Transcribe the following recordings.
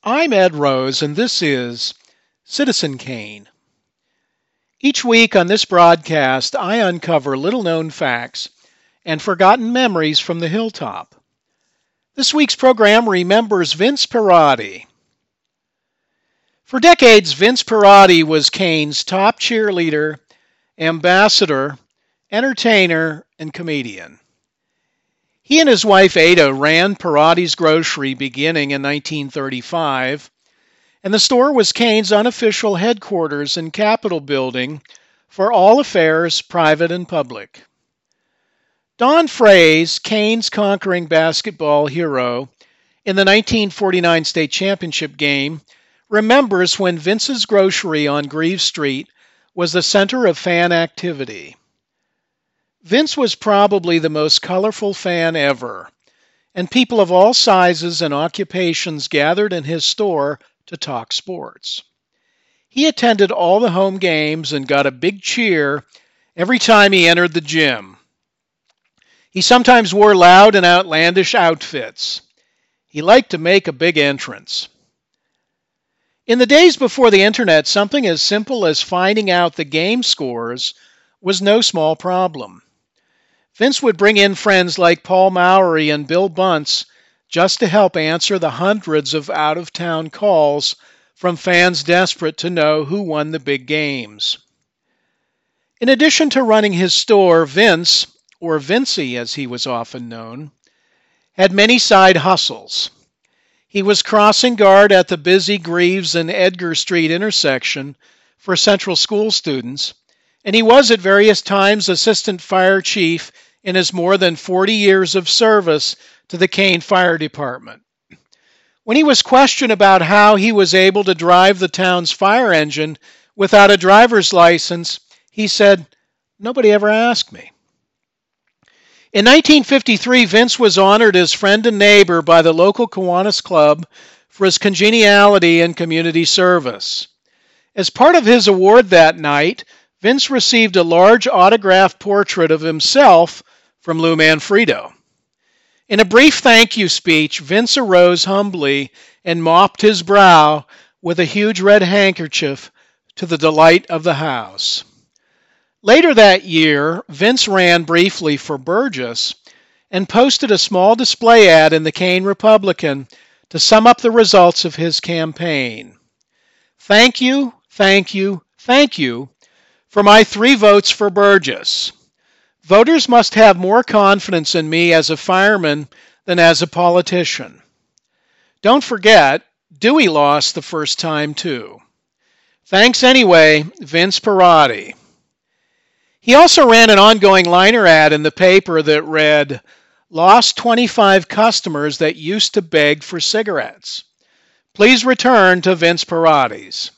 I'm Ed Rose, and this is Citizen Kane. Each week on this broadcast, I uncover little-known facts and forgotten memories from the hilltop. This week's program remembers Vince Perotti. For decades, Vince Perotti was Kane's top cheerleader, ambassador, entertainer, and comedian. He and his wife Ada ran Perotti's Grocery beginning in 1935, and the store was Kane's unofficial headquarters and Capitol building for all affairs, private and public. Don Fraze, Kane's conquering basketball hero in the 1949 state championship game, remembers when Vince's Grocery on Greaves Street was the center of fan activity. Vince was probably the most colorful fan ever, and people of all sizes and occupations gathered in his store to talk sports. He attended all the home games and got a big cheer every time he entered the gym. He sometimes wore loud and outlandish outfits. He liked to make a big entrance. In the days before the internet, something as simple as finding out the game scores was no small problem. Vince would bring in friends like Paul Mowry and Bill Bunce just to help answer the hundreds of out-of-town calls from fans desperate to know who won the big games. In addition to running his store, Vince, or Vincey as he was often known, had many side hustles. He was crossing guard at the busy Greaves and Edgar Street intersection for Central School students, and he was at various times assistant fire chief in his more than 40 years of service to the Kane Fire Department. When he was questioned about how he was able to drive the town's fire engine without a driver's license, he said, "Nobody ever asked me." In 1953, Vince was honored as friend and neighbor by the local Kiwanis Club for his congeniality and community service. As part of his award that night, Vince received a large autographed portrait of himself from Lou Manfredo. In a brief thank you speech, Vince arose humbly and mopped his brow with a huge red handkerchief to the delight of the house. Later that year, Vince ran briefly for Burgess and posted a small display ad in the Kane Republican to sum up the results of his campaign. "Thank you, thank you, thank you for my 3 votes for Burgess. Voters must have more confidence in me as a fireman than as a politician. Don't forget, Dewey lost the first time too. Thanks anyway, Vince Perotti." He also ran an ongoing liner ad in the paper that read, "Lost 25 customers that used to beg for cigarettes. Please return to Vince Perotti's."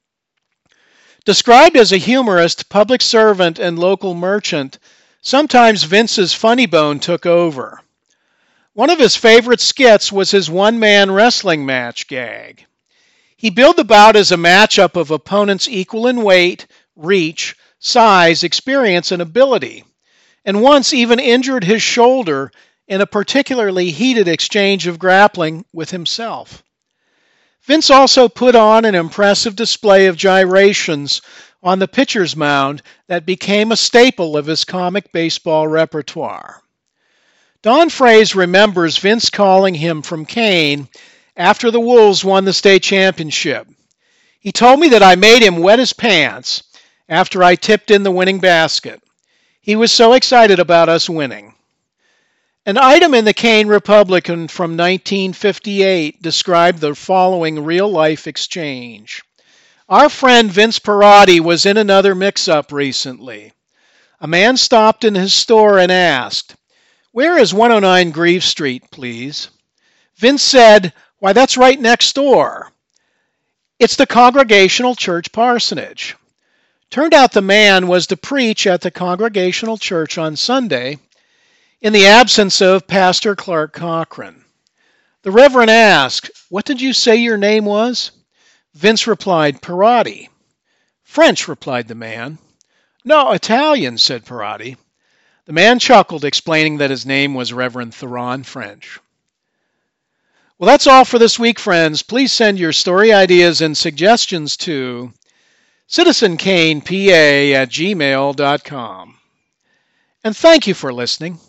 Described as a humorist, public servant, and local merchant, sometimes Vince's funny bone took over. One of his favorite skits was his one-man wrestling match gag. He billed the bout as a matchup of opponents equal in weight, reach, size, experience, and ability, and once even injured his shoulder in a particularly heated exchange of grappling with himself. Vince also put on an impressive display of gyrations on the pitcher's mound that became a staple of his comic baseball repertoire. Don Fraze remembers Vince calling him from Kane after the Wolves won the state championship. "He told me that I made him wet his pants after I tipped in the winning basket. He was so excited about us winning." An item in the Kane Republican from 1958 described the following real-life exchange. "Our friend Vince Perotti was in another mix-up recently. A man stopped in his store and asked, 'Where is 109 Greaves Street, please?' Vince said, 'Why, that's right next door. It's the Congregational Church parsonage.' Turned out the man was to preach at the Congregational Church on Sunday in the absence of Pastor Clark Cochran. The Reverend asked, 'What did you say your name was?' Vince replied, 'Perotti.' 'French,' replied the man. 'No, Italian,' said Perotti. The man chuckled, explaining that his name was Reverend Theron French. Well, that's all for this week, friends. Please send your story ideas and suggestions to citizenkanepa@gmail.com. And thank you for listening.